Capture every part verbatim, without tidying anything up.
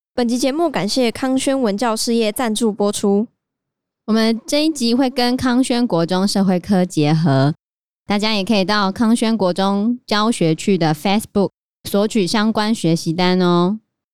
本集节目感谢康轩文教事业赞助播出。 我们这一集会跟康轩国中社会科结合，大家也可以到康轩国中教学区的 Facebook 索取相关学习单哦。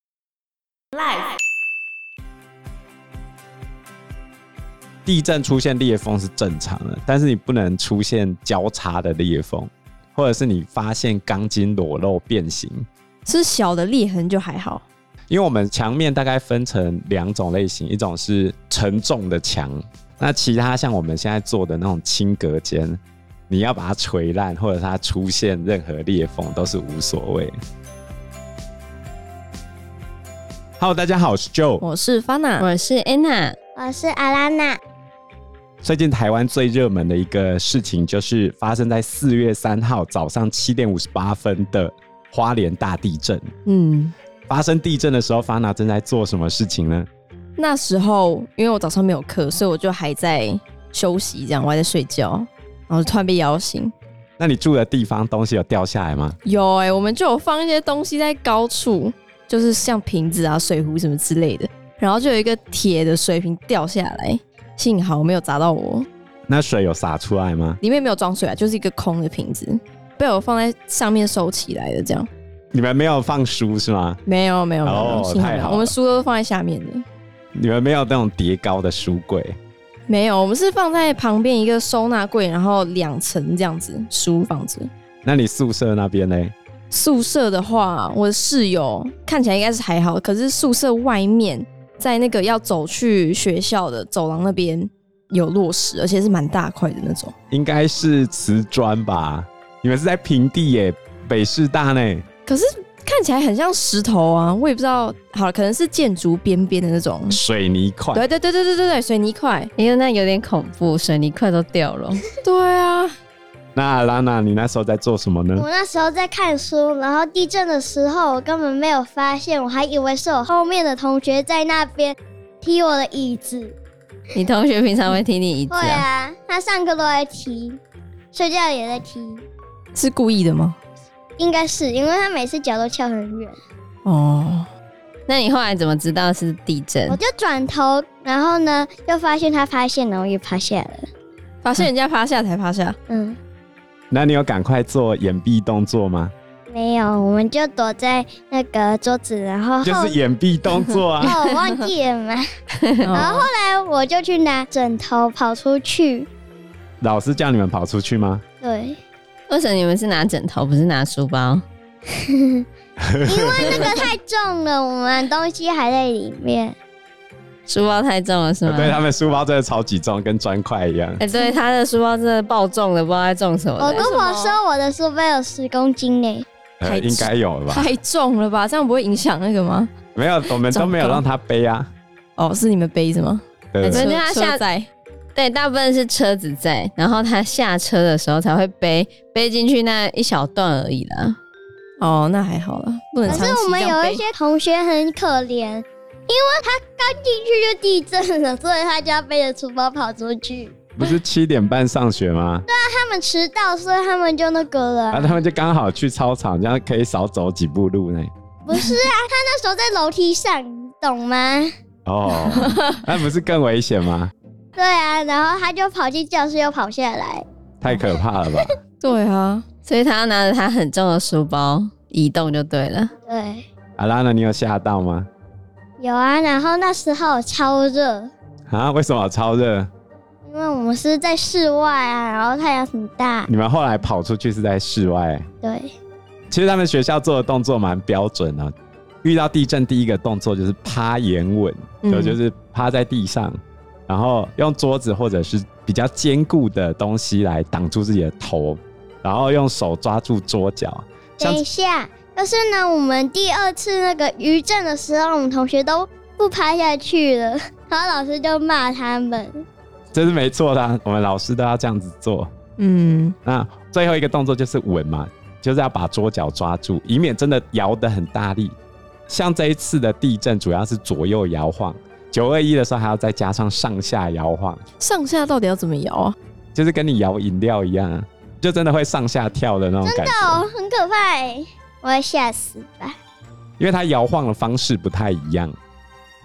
地震出现裂缝是正常的，但是你不能出现交叉的裂缝，或者是你发现钢筋裸露变形。 是小的裂痕就还好， 因为我们墙面大概分成两种类型，一种是承重的墙，那其他像我们现在做的那种轻隔间，你要把它锤烂或者它出现任何裂缝都是无所谓。Hello， 大家好，我是 Joe， 我是 Fana， 我是 Anna， 我是阿拉娜。 最近台湾最热门的一个事情就是发生在四月三号早上七点五十八分的花莲大地震。 嗯， 发生地震的时候 Fana 正在做什么事情呢？ 那时候因为我早上没有课，所以我就还在休息，这样我还在睡觉，然后突然被摇醒。 那你住的地方东西有掉下来吗？ 有哎、欸，我们就有放一些东西在高处，就是像瓶子啊、水壶什么之类的，然后就有一个铁的水瓶掉下来，幸好没有砸到我。 那水有洒出来吗？ 里面没有装水啊，就是一个空的瓶子，被我放在上面收起来的这样。 你们没有放书是吗？ 没有没有没有， 哦，太好了， 我们书都放在下面的。 你们没有那种叠高的书柜？ 没有，我们是放在旁边一个收纳柜，然后两层这样子书放着。 那你宿舍那边呢？ 宿舍的话，我的室友看起来应该是还好，可是宿舍外面在那个要走去学校的走廊那边有落石，而且是蛮大块的那种。 应该是瓷砖吧？你们是在平地耶，北师大呢？ 可是看起来很像石头啊，我也不知道。好了，可能是建筑边边的那种水泥块。 对对对对对对，水泥块。 因为那有点恐怖，水泥块都掉了。 对啊。 那拉娜，你那时候在做什么呢？ 我那时候在看书，然后地震的时候我根本没有发现，我还以为是我后面的同学在那边踢我的椅子。 你同学平常会踢你椅子啊？ 会啊，他上课都在踢，睡觉也在踢。 是故意的吗？ 应该是，因为他每次脚都翘很远。 哦， 那你后来怎么知道是地震？ 我就转头，然后呢，就发现他趴下，然后也趴下了。 发现人家趴下才趴下。 嗯。 那你有赶快做掩蔽动作吗？ 没有，我们就躲在那个桌子，然后就是掩蔽动作啊。 哦，我忘记了嘛。然后后来我就去拿枕头跑出去。 老师叫你们跑出去吗？ 对。 为什么你们是拿枕头不是拿书包？ 因为那个太重了，我们东西还在里面。 书包太重了是吗？ 对，他们书包真的超级重，跟砖块一样。 哎、欸，对，他的书包真的爆重了，不知道在重什么的。 我跟我说我的书包有十公斤呢。 呃，应该有吧？ 太重了吧？这样不会影响那个吗？ 没有，我们都没有让他背啊。 哦，是你们背着吗？ 对对对，他下载。 对，大部分是车子在，然后他下车的时候才会背背进去那一小段而已啦。 哦，那还好啦，不能长期这样背。 可是我们有一些同学很可怜，因为他刚进去就地震了，所以他就要背着书包跑出去。 不是七点半上学吗？ 对啊，他们迟到，所以他们就那个了。 啊，他们就刚好去操场，这样可以少走几步路呢。 不是啊，他那时候在楼梯上，你懂吗？ 哦，那不是更危险吗？ 对啊，然后他就跑进教室又跑下来， 太可怕了吧？ 对啊， 所以他拿着他很重的书包移动就对了。 对。 阿拉呢？你有吓到吗？ 有啊，然后那时候超热啊？为什么超热？ 因为我们是在室外啊，然后太阳很大。 你们后来跑出去是在室外？ 对。 其实他们学校做的动作蛮标准的。遇到地震第一个动作就是趴岩稳，嗯、就就是趴在地上，然后用桌子或者是比较坚固的东西来挡住自己的头，然后用手抓住桌角。 等一下，就是呢，我们第二次那个余震的时候，我们同学都不趴下去了，然后老师就骂他们。 这是没错的、啊，我们老师都要这样子做。嗯，那最后一个动作就是稳嘛，就是要把桌角抓住，以免真的摇得很大力。像这一次的地震主要是左右摇晃，九二一的时候还要再加上上下摇晃。 上下到底要怎么摇啊？ 就是跟你摇饮料一样、啊，就真的会上下跳的那种感觉。 真的哦，很可怕耶，我会吓死吧。 因为它摇晃的方式不太一样，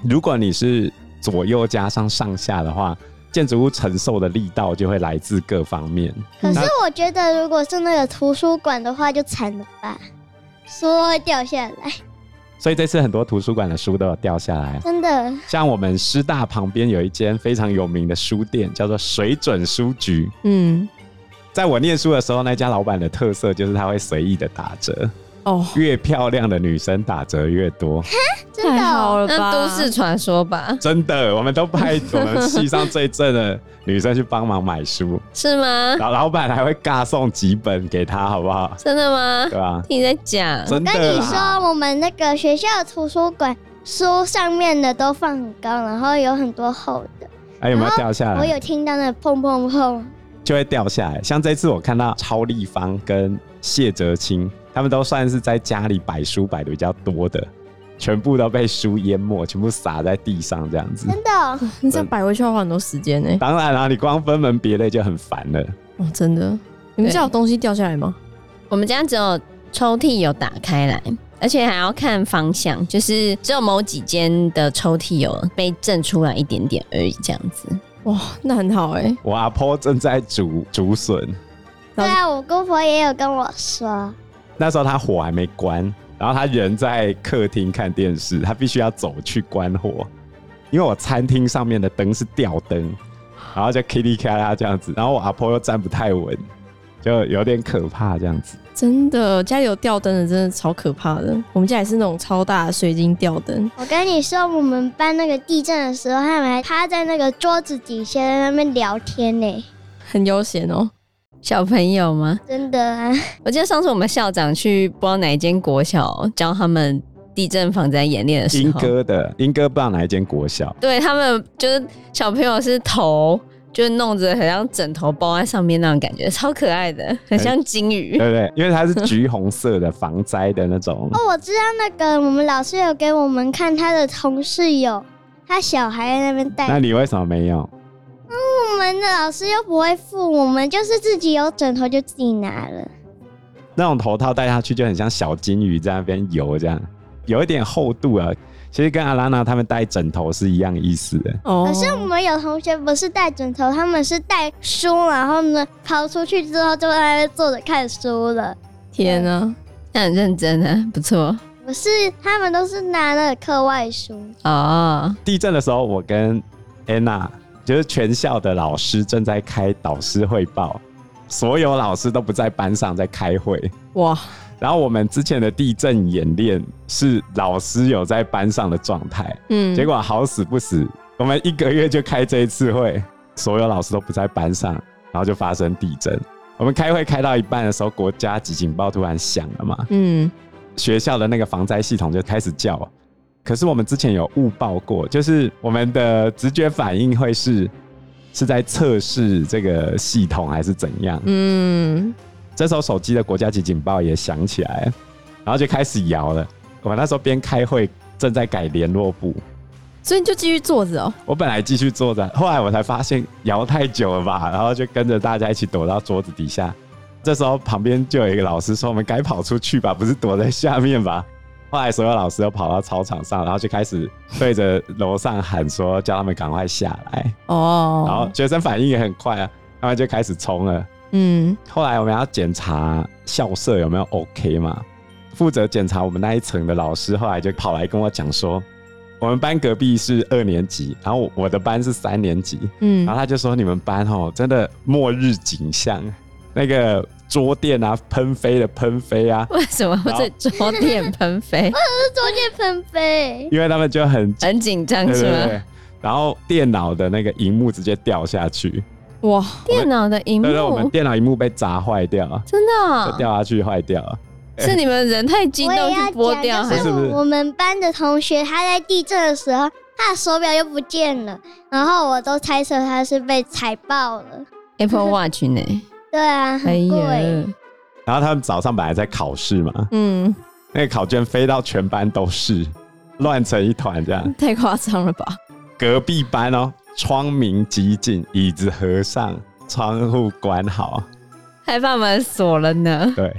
如果你是左右加上上下的话，建筑物承受的力道就会来自各方面。 可是我觉得如果是那个图书馆的话就惨了吧，书会掉下来。 所以这次很多图书馆的书都有掉下来， 真的。 像我们师大旁边有一间非常有名的书店，叫做水准书局。嗯，在我念书的时候，那家老板的特色就是他会随意的打折。哦，越漂亮的女生打折越多。 真的、哦、 太好了吧？ 那都市传说吧？ 真的，我们都派我们系上最正的女生去帮忙买书。 是吗？ 老老板还会尬送几本给她，好不好？ 真的吗？ 对啊， 听你在讲。 真的。 我跟你说，我们那个学校的图书馆书上面的都放很高，然后有很多厚的。 哎，有没有掉下来？ 我有听到那砰砰砰， 就会掉下来。像这次我看到超立方跟谢哲青，他们都算是在家里摆书摆的比较多的，全部都被书淹没，全部洒在地上这样子。 真的、哦？ 你这样摆回去要花很多时间呢、欸。 当然啦、啊，你光分门别类就很烦了。 哦，真的。你们家有东西掉下来吗？ 我们家只有抽屉有打开来，而且还要看方向，就是只有某几间的抽屉有被震出来一点点而已，这样子。 哇，那很好哎、欸。 我阿婆正在煮竹笋。 对啊，我姑婆也有跟我说。 那时候他火还没关，然后他人在客厅看电视，他必须要走去关火，因为我餐厅上面的灯是吊灯，然后就噼里咔啦这样子，然后我阿婆又站不太稳，就有点可怕这样子。 真的，家里有吊灯的真的超可怕的。我们家也是那种超大的水晶吊灯。 我跟你说，我们班那个地震的时候，他们还趴在那个桌子底下在那边聊天呢， 很悠闲哦。 小朋友吗？ 真的啊！ 我记得上次我们校长去不知道哪一间国小教他们地震防灾演练的时候， 莺歌的莺歌不知道哪一间国小， 对他们就是小朋友是头就是弄着很像枕头包在上面那种感觉，超可爱的，很像金鱼。 对不对？因为它是橘红色的防灾的那种。 哦，我知道那个我们老师有给我们看，他的同事有他小孩在那边带。 那你为什么没有？ 我们的老师又不会付，我们就是自己有枕头就自己拿了。 那种头套戴下去就很像小金鱼在那边游，这样有一点厚度啊。其实跟阿拉娜他们戴枕头是一样意思的。 哦。可是我们有同学不是戴枕头，他们是带书，然后呢跑出去之后就在那边坐着看书了。 天啊， 那很认真啊，不错。 不是，他们都是拿那个课外书。 哦。 地震的时候，我跟 Anna。就是全校的老师正在开导师汇报，所有老师都不在班上，在开会。哇！然后我们之前的地震演练是老师有在班上的状态，嗯，结果好死不死，我们一个月就开这一次会，所有老师都不在班上，然后就发生地震。我们开会开到一半的时候，国家级警报突然响了嘛，嗯，学校的那个防灾系统就开始叫。可是我们之前有误报过，就是我们的直觉反应会是是在测试这个系统还是怎样。嗯，这时候手机的国家级警报也响起来，然后就开始摇了。我那时候边开会正在改联络簿， 所以你就继续坐着哦。 我本来继续坐着，后来我才发现摇太久了吧，然后就跟着大家一起躲到桌子底下。这时候旁边就有一个老师说：“我们该跑出去吧，不是躲在下面吧？”后来所有老师都跑到操场上，然后就开始对着楼上喊说，叫他们赶快下来。哦，然后学生反应也很快啊，他们就开始冲了。嗯，后来我们要检查校舍有没有 OK 嘛，负责检查我们那一层的老师后来就跑来跟我讲说，我们班隔壁是二年级，然后我的班是三年级。嗯，然后他就说你们班哦真的末日景象，那个桌垫啊喷飞的喷飞啊。 为什么会是桌垫喷飞？ 为什么是桌垫喷飞？ 因为他们就很很紧张是吗？对对对， 然后电脑的那个萤幕直接掉下去。哇！ 电脑的萤幕？ 对对，我们电脑萤幕被砸坏掉。 真的、哦？ 就掉下去坏掉了。 是你们人太激动去拨掉， 还是我们班的同学他在地震的时候，他的手表就不见了，然后我都猜测他是被踩爆了。 Apple Watch 呢？ 对啊，很贵、哎。 然后他们早上本来在考试嘛，嗯，那个考卷飞到全班都是，乱成一团这样。 太夸张了吧？ 隔壁班哦，窗明几净，椅子合上，窗户关好， 还把门锁了呢。 对。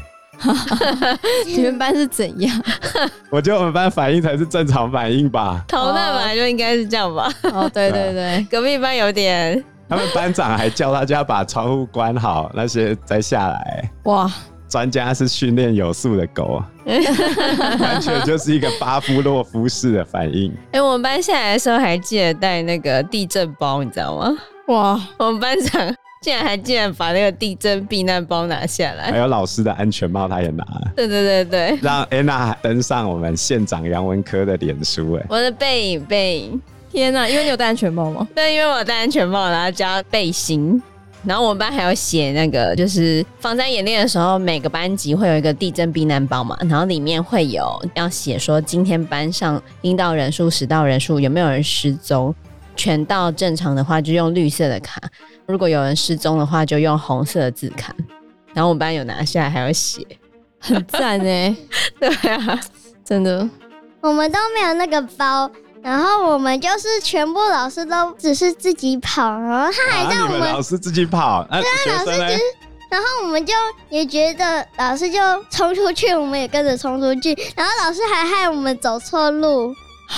你们班是怎样？ 我觉得我们班反应才是正常反应吧。 逃难本来就应该是这样吧。 哦，对对对， 隔壁班有点， 他们班长还叫大家把窗户关好，那些再下来。 哇， 专家是训练有素的狗，完全就是一个巴夫洛夫式的反应。 哎、欸，我们班下来的时候还记得带那个地震包，你知道吗？ 哇， 我们班长竟然还竟然把那个地震避难包拿下来， 还有老师的安全帽他也拿了。 对对对对， 让 Anna 登上我们县长杨文科的脸书。哎， 我的背影背影， 天哪！因为你有戴安全帽吗？ 对，因为我戴安全帽，然后加背心。然后我们班还有写那个，就是防灾演练的时候，每个班级会有一个地震避难包嘛，然后里面会有要写说今天班上应到人数、实到人数，有没有人失踪，全到正常的话就用绿色的卡，如果有人失踪的话就用红色的字卡。然后我们班有拿下来还有写， 很赞哎。 对啊， 真的， 我们都没有那个包。然后我们就是全部老师都只是自己跑，然后他还让我们、啊、 你们老师自己跑，那、啊、学生呢？ 然后我们就也觉得老师就冲出去，我们也跟着冲出去，然后老师还害我们走错路。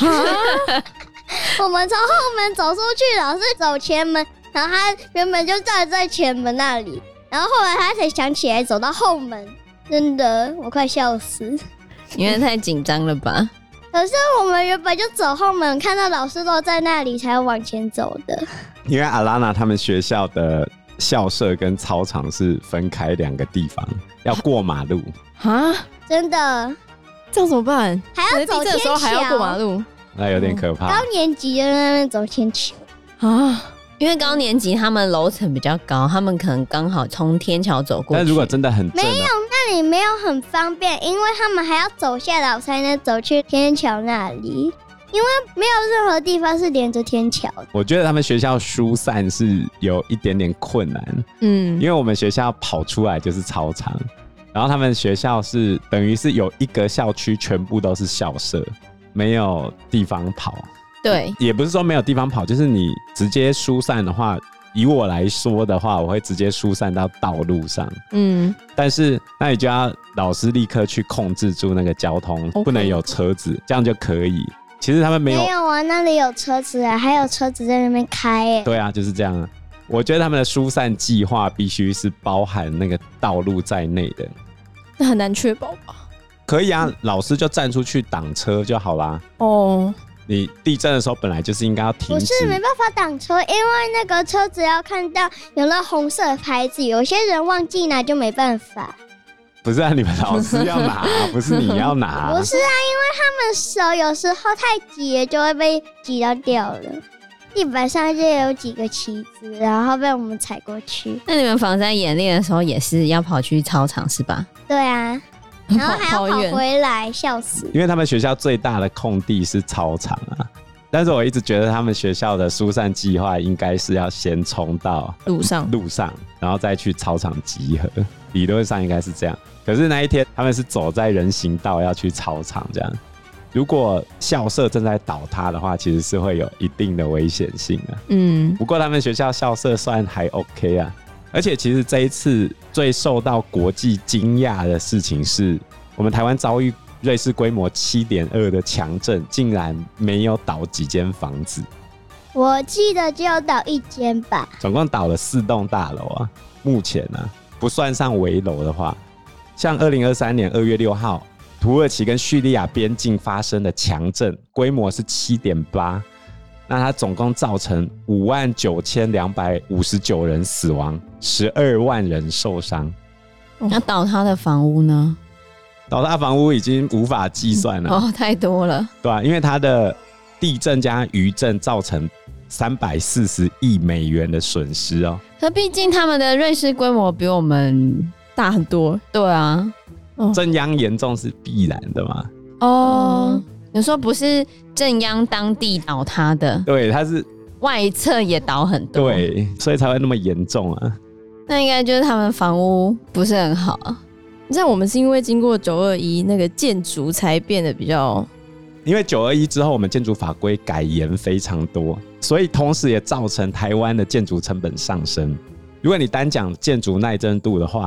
我们从后门走出去，老师走前门，然后他原本就站在前门那里，然后后来他才想起来走到后门。真的，我快笑死！ 因为太紧张了吧？ 可是我们原本就走后门，看到老师都在那里，才往前走的。 因为阿拉娜他们学校的校舍跟操场是分开两个地方，要过马路啊！ 真的， 这样怎么办？ 还要走天桥， 地震的时候还要过马路， 那有点可怕。 高年级就在那边走天桥啊！ 因为高年级他们楼层比较高，他们可能刚好从天桥走过去。 但如果真的很没有，那里没有很方便，因为他们还要走下楼才能走去天桥那里，因为没有任何地方是连着天桥的。 我觉得他们学校疏散是有一点点困难，嗯，因为我们学校跑出来就是操场，然后他们学校是等于是有一个校区全部都是校舍，没有地方跑。 对， 也不是说没有地方跑，就是你直接疏散的话，以我来说的话，我会直接疏散到道路上。嗯，但是那你就要老师立刻去控制住那个交通， okay. 不能有车子，这样就可以。其实他们没有， 没有啊，那里有车子啊，还有车子在那边开耶。 对啊，就是这样啊。我觉得他们的疏散计划必须是包含那个道路在内的， 那很难确保吧？ 可以啊，老师就站出去挡车就好啦。哦。你地震的时候本来就是应该要停止， 不是没办法挡车，因为那个车子要看到有那红色的牌子，有些人忘记拿就没办法。 不是啊，你们老师要拿，不是你要拿。 不是啊，因为他们手有时候太挤了，就会被挤到掉了。地板上就有几个旗子，然后被我们踩过去。 那你们防灾演练的时候也是要跑去操场是吧？ 对啊。然后还要跑回来，笑死！ 因为他们学校最大的空地是操场啊，但是我一直觉得他们学校的疏散计划应该是要先冲到路上， 路上，然后再去操场集合，理论上应该是这样。可是那一天他们是走在人行道要去操场，这样如果校舍正在倒塌的话，其实是会有一定的危险性啊。嗯，不过他们学校校舍算还 OK 啊。而且其实这一次最受到国际惊讶的事情是，我们台湾遭遇瑞士规模 七点二 的强震，竟然没有倒几间房子。 我记得只有倒一间吧。 总共倒了四栋大楼啊，目前啊，不算上危楼的话，像二零二三年二月六号，土耳其跟叙利亚边境发生的强震，规模是 七点八。那它总共造成五万九千两百五十九人死亡，十二万人受伤。 那倒塌的房屋呢？ 倒塌房屋已经无法计算了。 哦，太多了。 对啊，因为它的地震加余震造成三百四十亿美元的损失哦。 可毕竟他们的瑞士规模比我们大很多。 对啊， 哦、震央严重是必然的嘛。 哦。嗯，有时候不是震央当地倒塌的， 对，它是外侧也倒很多， 对，所以才会那么严重啊。 那应该就是他们房屋不是很好啊。 像我们是因为经过九二一那个建筑才变得比较， 因为九二一之后我们建筑法规改严非常多，所以同时也造成台湾的建筑成本上升。如果你单讲建筑耐震度的话，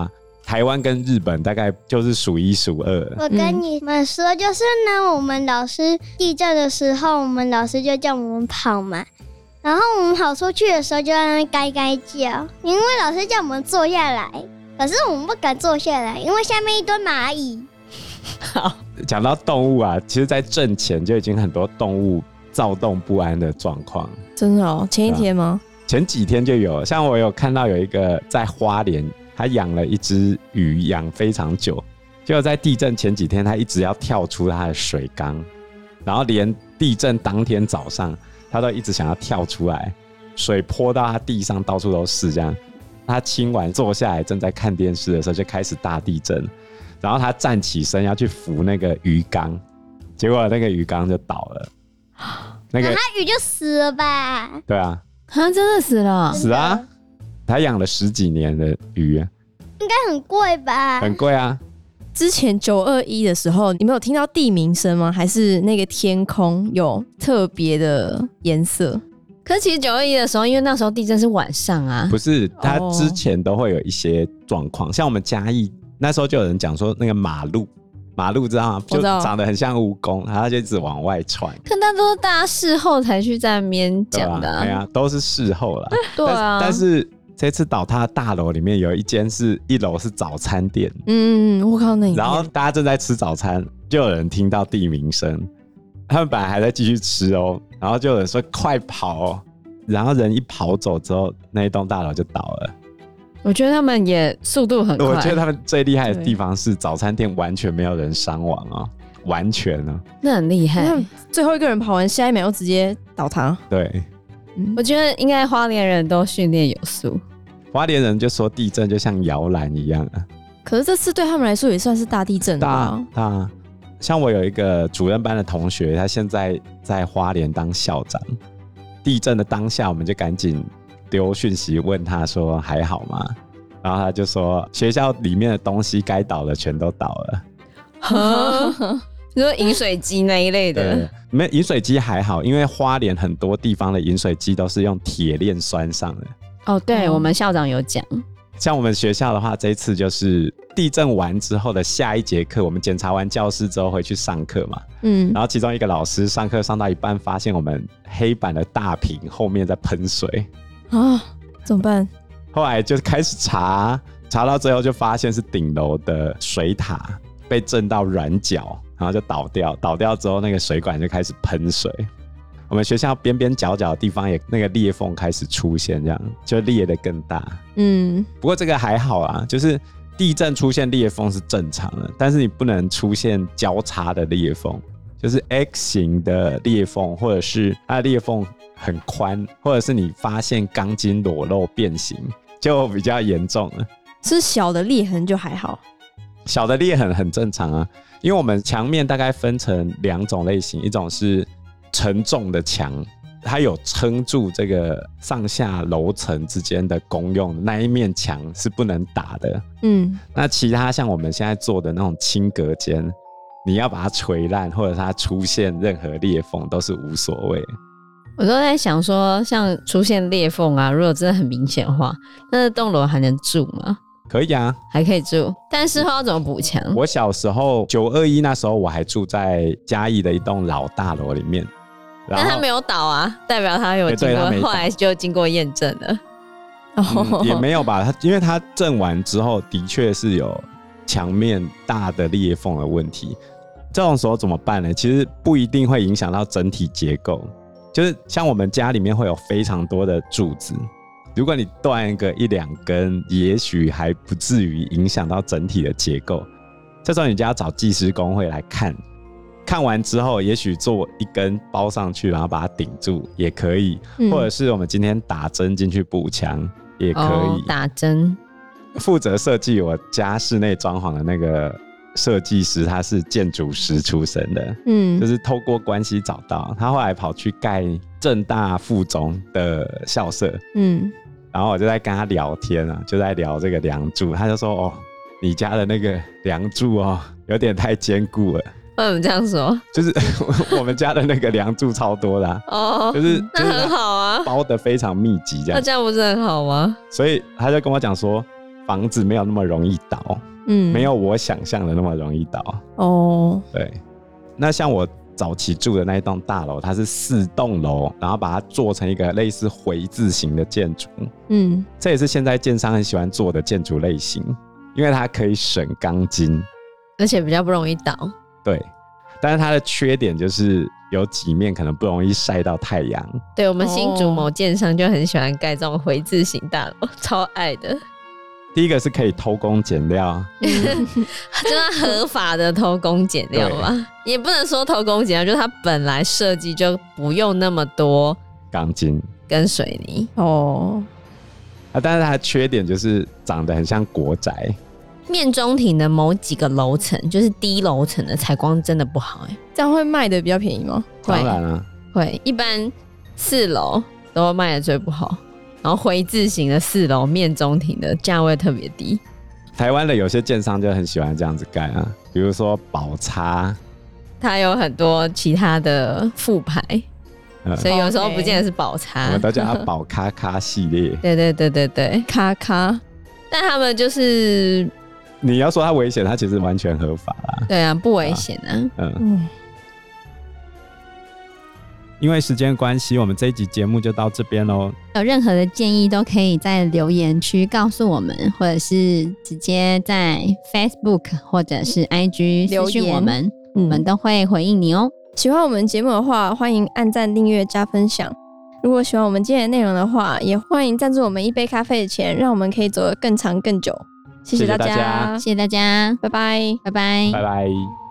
台湾跟日本大概就是数一数二。 我跟你们说，就是呢，我们老师地震的时候，我们老师就叫我们跑嘛，然后我们跑出去的时候就在那边该该叫，因为老师叫我们坐下来，可是我们不敢坐下来，因为下面一堆蚂蚁。 好， 讲到动物啊，其实在震前就已经很多动物躁动不安的状况。 真的哦？前一天吗？ 前几天就有，像我有看到有一个在花莲，他养了一只鱼，养非常久，结果在地震前几天，他一直要跳出他的水缸，然后连地震当天早上，他都一直想要跳出来，水泼到他地上到处都是这样。他清完坐下来正在看电视的时候，就开始大地震。然后他站起身要去扶那个鱼缸，结果那个鱼缸就倒了，那个那他鱼就死了吧？ 对啊， 他真的死了？ 死啊！他养了十几年的鱼， 应该很贵吧？ 很贵啊。 之前九二一的时候，你们有听到地鸣声吗？还是那个天空有特别的颜色？ 可是其实九二一的时候，因为那时候地震是晚上啊， 不是，他之前都会有一些状况，像我们嘉义。那时候就有人讲说，那个马路，马路知道吗？就长得很像蜈蚣，然后就一直往外窜。 可那都是大家事后才去在那边讲的、啊， 对啊，啊，都是事后啦。 对啊， 但是这次倒塌的大楼里面有一间是一楼是早餐店， 嗯，我靠那。 然后大家正在吃早餐，就有人听到地鸣声，他们本来还在继续吃哦，然后就有人说快跑哦，然后人一跑走之后，那一栋大楼就倒了。 我觉得他们也速度很快。 我觉得他们最厉害的地方是早餐店完全没有人伤亡哦，完全啊， 那很厉害。 最后一个人跑完，下一秒又直接倒塌。 对， 嗯、我觉得应该花莲人都训练有素。 花莲人就说地震就像摇篮一样啊。 可是这次对他们来说也算是大地震吧？ 大大，像我有一个主任班的同学，他现在在花莲当校长。地震的当下，我们就赶紧丢讯息问他说还好吗？然后他就说学校里面的东西该倒的全都倒了。 你说饮水机那一类的？ 没，饮水机还好，因为花莲很多地方的饮水机都是用铁链拴上的。 哦，对，哦、我们校长有讲。 像我们学校的话，这一次就是地震完之后的下一节课，我们检查完教室之后回去上课嘛。嗯，然后其中一个老师上课上到一半，发现我们黑板的大屏后面在喷水啊，怎么办？ 后来就开始查，查到最后就发现是顶楼的水塔被震到软角，然后就倒掉，倒掉之后那个水管就开始喷水。我们学校边边角角的地方也那个裂缝开始出现，这样就裂得更大。嗯，不过这个还好啊，就是地震出现裂缝是正常的，但是你不能出现交叉的裂缝，就是 X 型的裂缝，或者是它的裂缝很宽，或者是你发现钢筋裸露变形，就比较严重了。 是小的裂痕就还好， 小的裂痕很正常啊，因为我们墙面大概分成两种类型，一种是沉重的墙，它有撑住这个上下楼层之间的功用，那一面墙是不能打的。嗯，那其他像我们现在做的那种轻隔间，你要把它锤烂，或者它出现任何裂缝都是无所谓。 我都在想说，像出现裂缝啊，如果真的很明显的话，那栋楼还能住吗？ 可以啊， 还可以住，但是要怎么补墙？ 我小时候九二一那时候，我还住在嘉义的一栋老大楼里面。 但他没有倒啊，代表他有经过，后来就经过验证了。 嗯、也没有吧，他因为他震完之后，的确是有墙面大的裂缝的问题。这种时候怎么办呢？其实不一定会影响到整体结构，就是像我们家里面会有非常多的柱子，如果你断个一两根，也许还不至于影响到整体的结构。这时候你就要找技师工会来看。看完之后，也许做一根包上去，然后把它顶住也可以、嗯，或者是我们今天打针进去补墙也可以。哦、 打针。 负责设计我家室内装潢的那个设计师，他是建筑师出身的，嗯，就是透过关系找到他，后来跑去盖政大附中的校舍，嗯，然后我就在跟他聊天啊，就在聊这个梁柱，他就说：“哦，你家的那个梁柱哦，有点太坚固了。” 为什么这样说？ 就是我们家的那个梁柱超多的、啊，哦，就是、就是、 那很好啊， 包得非常密集，这样。 那这样不是很好吗？ 所以他就跟我讲说， 房子没有那么容易倒，嗯，没有我想象的那么容易倒。哦，对。那像我早期住的那一栋大楼，它是四栋楼，然后把它做成一个类似回字形的建筑。嗯，这也是现在建商很喜欢做的建筑类型，因为它可以省钢筋， 而且比较不容易倒。 对，但是它的缺点就是有几面可能不容易晒到太阳。 对，我们新竹某建商就很喜欢盖这种回字形大楼，超爱的。 第一个是可以偷工减料， 就是合法的偷工减料吧，也不能说偷工减料，就是它本来设计就不用那么多钢筋跟水泥哦。啊，但是它的缺点就是长得很像国宅。 面中庭的某几个楼层，就是低楼层的采光真的不好，哎， 这样会卖的比较便宜吗？ 当然啊， 会，一般四楼都卖的最不好。然后回字形的四楼面中庭的价位特别低。 台湾的有些建商就很喜欢这样子盖啊，比如说宝叉， 它有很多其他的副牌，嗯、所以有时候不见得是宝叉， 我们都叫它宝咖咖系列。 对对对对对， 咖咖， 但他们就是你要说它危险，它其实完全合法啦。 对啊，不危险啊。嗯。嗯， 因为时间关系，我们这一集节目就到这边咯。 有任何的建议都可以在留言区告诉我们，或者是直接在 Facebook 或者是 I G 私讯我们，我们都会回应你哦。 喜欢我们节目的话，欢迎按赞、订阅、加分享。如果喜欢我们今天的内容的话，也欢迎赞助我们一杯咖啡的钱，让我们可以走得更长更久。谢谢大家， 谢谢大家， 拜拜， 拜拜， 拜拜。